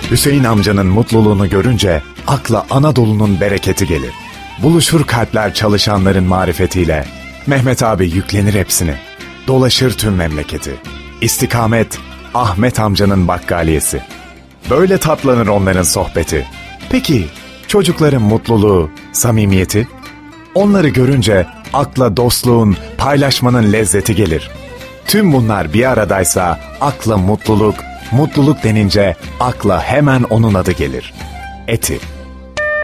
Hüseyin amcanın mutluluğunu görünce akla Anadolu'nun bereketi gelir. Buluşur kalpler çalışanların marifetiyle. Mehmet abi yüklenir hepsini. Dolaşır tüm memleketi. İstikamet Ahmet amcanın bakkaliyesi. Böyle tatlanır onların sohbeti. Peki çocukların mutluluğu, samimiyeti? Onları görünce akla dostluğun, paylaşmanın lezzeti gelir. Tüm bunlar bir aradaysa akla mutluluk, mutluluk denince akla hemen onun adı gelir. Eti.